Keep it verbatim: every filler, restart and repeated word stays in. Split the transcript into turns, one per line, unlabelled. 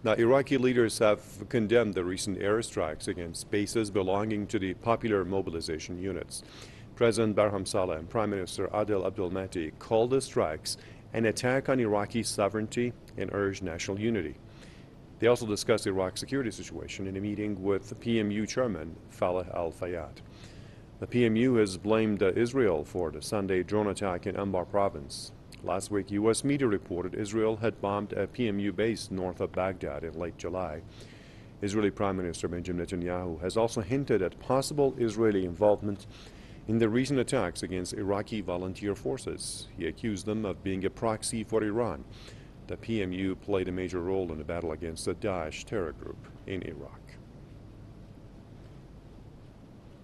Now, Iraqi leaders have condemned the recent airstrikes against bases belonging to the Popular Mobilization Units. President Barham Saleh and Prime Minister Adel Abdul Mahdi called the strikes an attack on Iraqi sovereignty and urged national unity. They also discussed Iraq's security situation in a meeting with P M U chairman Faleh al-Fayyad. The P M U has blamed uh, Israel for the Sunday drone attack in Anbar province. Last week, U S media reported Israel had bombed a P M U base north of Baghdad in late July. Israeli Prime Minister Benjamin Netanyahu has also hinted at possible Israeli involvement in the recent attacks against Iraqi volunteer forces. He accused them of being a proxy for Iran. The P M U played a major role in the battle against the Daesh terror group in Iraq.